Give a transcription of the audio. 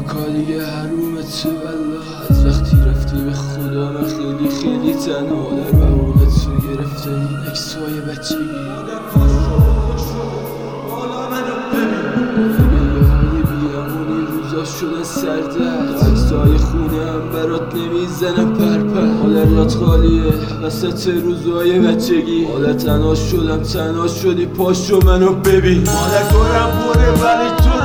کاکا دیگه حرومته والله. از وقتی رفتی به خدا من خیلی خیلی تنها. مادر بهونت رو گرفته این اکسای بچگی. شده سردرد عکسای خونه هم برات نمیزنه پرپر. مادر یاد خالیه وسط روزای بچگی. مادر تنها شدم تنها شدی پاشو منو ببین. مادر دورم بره ولی تو